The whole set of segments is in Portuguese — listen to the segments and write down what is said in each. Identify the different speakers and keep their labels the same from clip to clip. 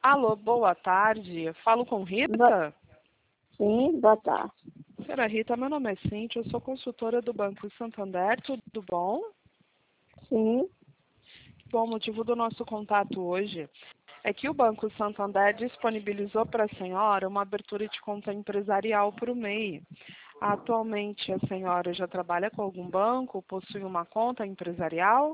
Speaker 1: Alô, boa tarde. Falo com Rita?
Speaker 2: Sim, boa tarde.
Speaker 1: Senhora Rita, meu nome é Cíntia, eu sou consultora do Banco Santander, tudo bom?
Speaker 2: Sim,
Speaker 1: Bom, o motivo do nosso contato hoje é que o Banco Santander disponibilizou para a senhora uma abertura de conta empresarial para o MEI. Atualmente, a senhora já trabalha com algum banco, possui uma conta empresarial?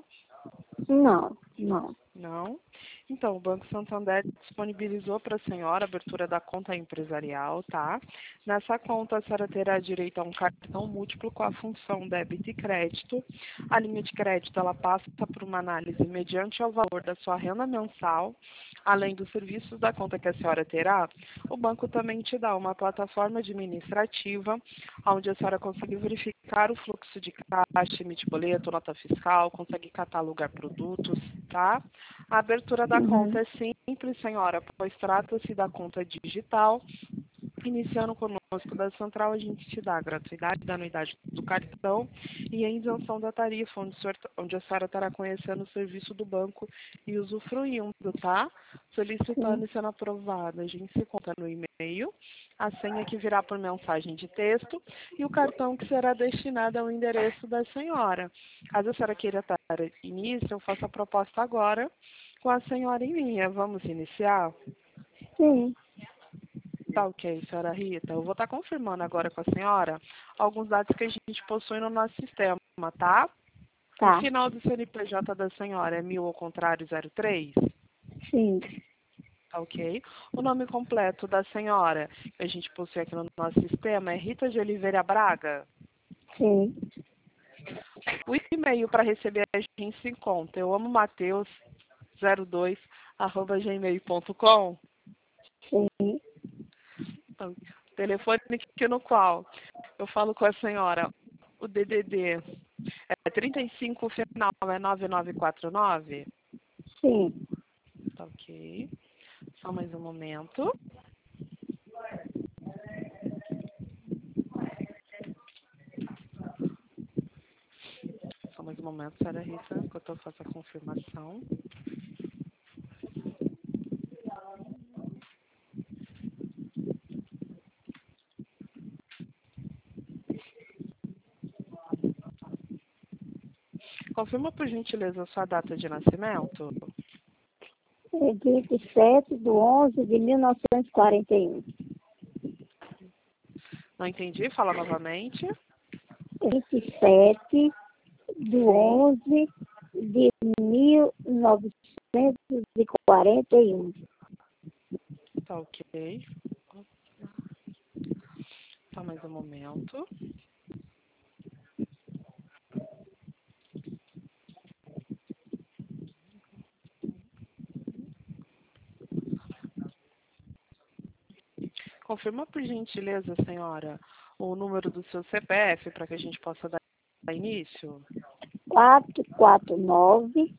Speaker 2: não.
Speaker 1: Não? Então, o Banco Santander disponibilizou para a senhora a abertura da conta empresarial, tá? Nessa conta, a senhora terá direito a um cartão múltiplo com a função débito e crédito. A linha de crédito, ela passa por uma análise mediante ao valor da sua renda mensal, além dos serviços da conta que a senhora terá. O banco também te dá uma plataforma administrativa, onde a senhora consegue verificar o fluxo de caixa, emitir boleto, nota fiscal, consegue catalogar produtos, tá? A abertura da conta é simples, senhora, pois trata-se da conta digital. Iniciando conosco da Central, a gente te dá a gratuidade da anuidade do cartão e a isenção da tarifa, onde a senhora estará conhecendo o serviço do banco e usufruindo, tá? Solicitando e sendo aprovada, a gente se conta no e-mail, a senha que virá por mensagem de texto e o cartão que será destinado ao endereço da senhora. Caso a senhora queira dar início, eu faço a proposta agora com a senhora em linha. Vamos iniciar?
Speaker 2: Sim.
Speaker 1: Tá ok, senhora Rita. Eu vou estar confirmando agora com a senhora alguns dados que a gente possui no nosso sistema, tá? O
Speaker 2: Tá.
Speaker 1: final do CNPJ da senhora é 1000 ao contrário 03?
Speaker 2: Sim.
Speaker 1: Tá ok. O nome completo da senhora que a gente possui aqui no nosso sistema é Rita de Oliveira Braga?
Speaker 2: Sim.
Speaker 1: O e-mail para receber a gente se encontra eu amo Mateus 02 @gmail.com.
Speaker 2: Sim.
Speaker 1: Então, telefone aqui no qual eu falo com a senhora, o DDD é 35, o final é 9949?
Speaker 2: Sim.
Speaker 1: Tá ok. Só mais um momento. Só mais um momento, senhora Rita, enquanto eu faço a confirmação. Confirma, por gentileza, a sua data de nascimento.
Speaker 2: É 27/11/1941.
Speaker 1: Não entendi, fala novamente.
Speaker 2: 27/11/1941.
Speaker 1: Tá ok. Só mais um momento. Confirma, por gentileza, senhora, o número do seu CPF para que a gente possa dar início.
Speaker 2: 449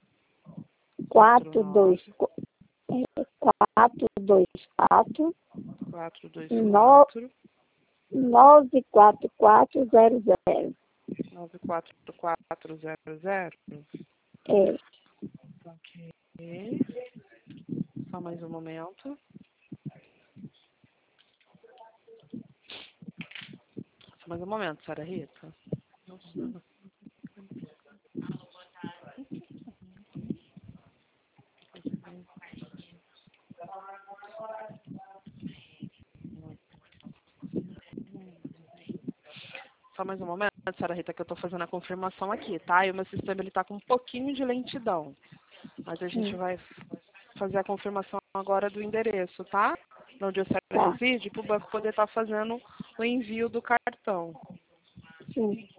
Speaker 1: 49
Speaker 2: 424
Speaker 1: 424
Speaker 2: 94400.
Speaker 1: 94400.
Speaker 2: É.
Speaker 1: Ok. Só mais um momento. Só mais um momento, senhora Rita. Só mais um momento, senhora Rita, que eu estou fazendo a confirmação aqui, tá? E o meu sistema ele está com um pouquinho de lentidão. Mas a gente vai fazer a confirmação agora do endereço, tá? Onde a senhora reside, para o banco poder estar fazendo o envio do cartão.
Speaker 2: Sim.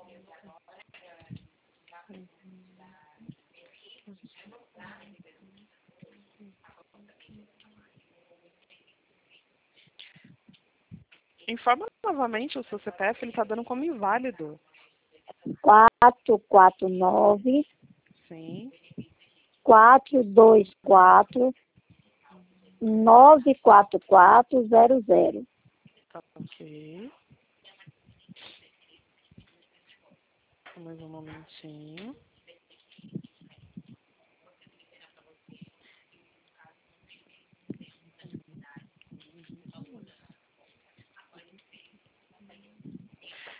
Speaker 1: Informa novamente o seu CPF, ele está dando como inválido.
Speaker 2: 449
Speaker 1: Sim.
Speaker 2: 424 94400.
Speaker 1: Tá ok. Só mais um momentinho.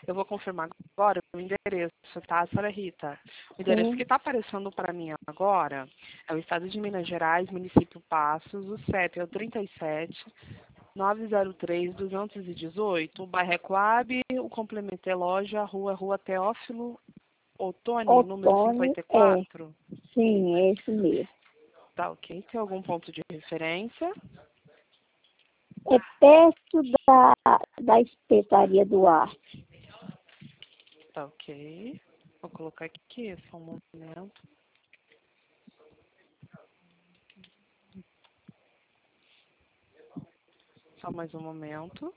Speaker 1: Eu vou confirmar agora o endereço, tá, senhora Rita? O endereço que
Speaker 2: Sim.
Speaker 1: está aparecendo para mim agora é o estado de Minas Gerais, município Passos, o CEP é o 37 903 218, o bairro é Coab, o complemento é loja, Rua Teófilo Otoni, número
Speaker 2: Otônio,
Speaker 1: 54.
Speaker 2: sim, é esse mesmo.
Speaker 1: Tá, ok. Tem algum ponto de referência?
Speaker 2: É perto da espetaria do Arte.
Speaker 1: Tá, ok. Vou colocar aqui, só um momento. Só mais um momento.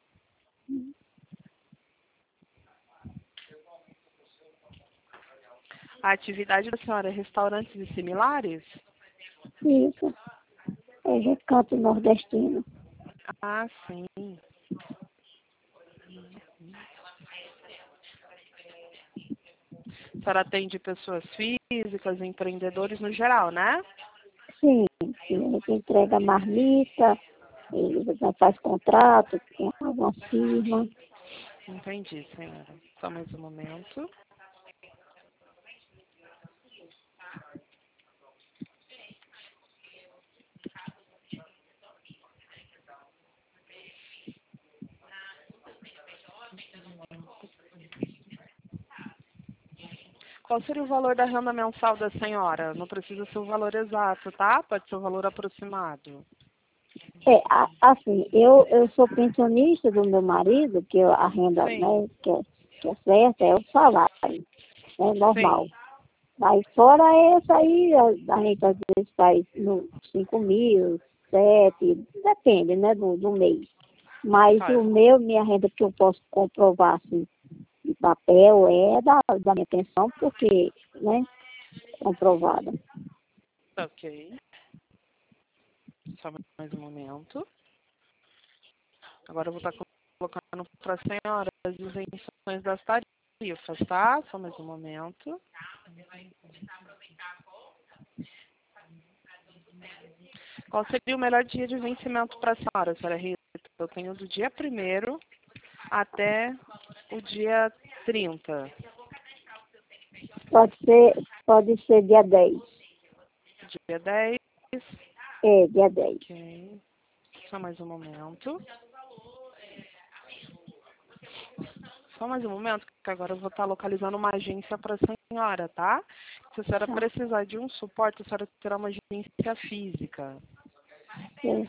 Speaker 1: A atividade da senhora é restaurantes e similares?
Speaker 2: Isso, é Recanto Nordestino.
Speaker 1: Ah, sim. A senhora atende pessoas físicas, empreendedores no geral, né?
Speaker 2: Sim, sim, a gente entrega marmita, ele faz contrato com alguma firma.
Speaker 1: Entendi, senhora. Só mais um momento. Qual seria o valor da renda mensal da senhora? Não precisa ser o valor exato, tá? Pode ser o valor aproximado.
Speaker 2: Assim, eu sou pensionista do meu marido, que a renda,
Speaker 1: Sim,
Speaker 2: né, que é certa, é o salário, é normal.
Speaker 1: sim.
Speaker 2: Aí fora essa aí, a gente às vezes faz no 5 mil, 7, depende, né, do mês. Mas
Speaker 1: Tá,
Speaker 2: minha renda que eu posso comprovar, assim, de papel é da minha pensão, porque, né, comprovada.
Speaker 1: tá, ok. Só mais um momento. Agora eu vou estar colocando para a senhora as isenções das tarifas, tá? Só mais um momento. Qual seria o melhor dia de vencimento para a senhora Rita? Eu tenho do dia 1º até o dia 30.
Speaker 2: Pode ser dia 10.
Speaker 1: Dia 10.
Speaker 2: É, dia 10.
Speaker 1: Ok. Só mais um momento. Só mais um momento, que agora eu vou estar localizando uma agência para a senhora, tá? Se a senhora
Speaker 2: Tá,
Speaker 1: precisar de um suporte, a senhora terá uma agência física.
Speaker 2: é.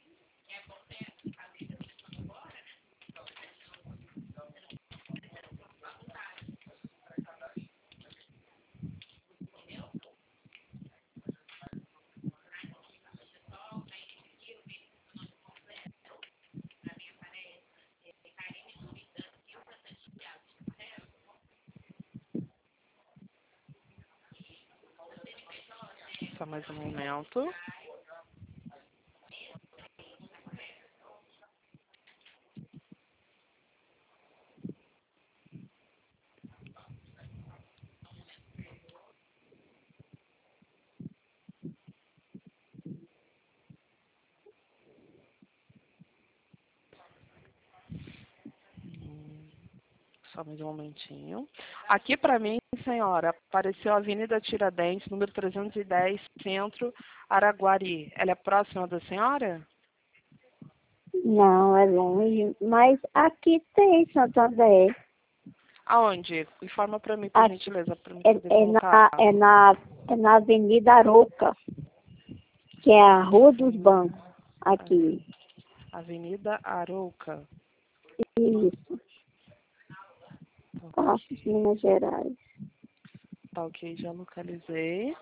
Speaker 1: Só mais um momento. Só mais um momentinho. Aqui para mim, senhora, apareceu a Avenida Tiradentes, número 310, Centro, Araguari. Ela é próxima da senhora?
Speaker 2: Não, é longe. Mas aqui tem Santander.
Speaker 1: Aonde? Informa para mim, por
Speaker 2: Aqui,
Speaker 1: gentileza, para mim
Speaker 2: é,
Speaker 1: poder
Speaker 2: é,
Speaker 1: colocar.
Speaker 2: na, é, na, é na Avenida Arouca, que é a Rua dos Bancos. Aqui.
Speaker 1: Avenida Arouca.
Speaker 2: Isso. Passos, Minas Gerais.
Speaker 1: Tá, ok, já localizei.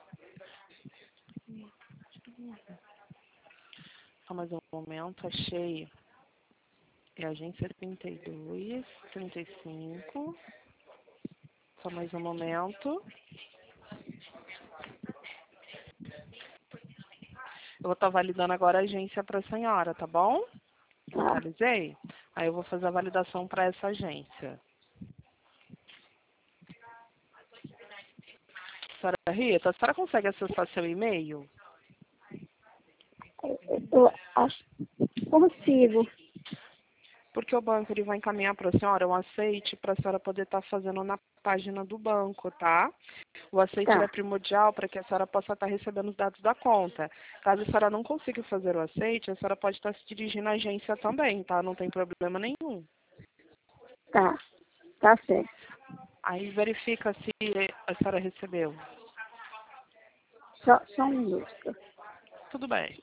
Speaker 1: Só mais um momento, achei. É a agência 32, 35. Só mais um momento. Eu vou estar validando agora a agência para a senhora, tá bom?
Speaker 2: Tá.
Speaker 1: Localizei? Aí eu vou fazer a validação para essa agência. Senhora Rita, a senhora consegue acessar seu e-mail?
Speaker 2: Eu acho que consigo.
Speaker 1: porque o banco ele vai encaminhar para a senhora um aceite para a senhora poder estar fazendo na página do banco, tá? O aceite ele é
Speaker 2: Tá,
Speaker 1: primordial para que a senhora possa estar recebendo os dados da conta. Caso a senhora não consiga fazer o aceite, a senhora pode estar se dirigindo à agência também, tá? Não tem problema nenhum.
Speaker 2: tá, tá certo.
Speaker 1: Aí verifica se a senhora recebeu.
Speaker 2: Só um minuto.
Speaker 1: Tudo bem.